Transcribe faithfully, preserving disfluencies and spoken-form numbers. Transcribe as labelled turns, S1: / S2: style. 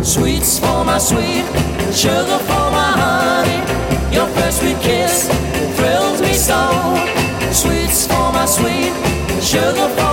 S1: Sweets for my sweet, sugar for my honey. Your first sweet kiss thrills me so. Sweets for my sweet, sugar for